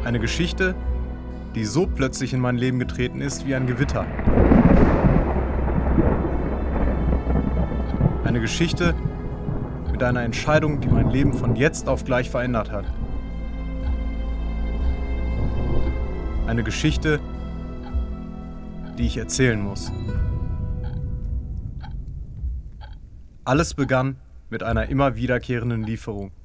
Eine Geschichte, die so plötzlich in mein Leben getreten ist wie ein Gewitter. Eine Geschichte mit einer Entscheidung, die mein Leben von jetzt auf gleich verändert hat. Eine Geschichte, die ich erzählen muss. Alles begann mit einer immer wiederkehrenden Lieferung.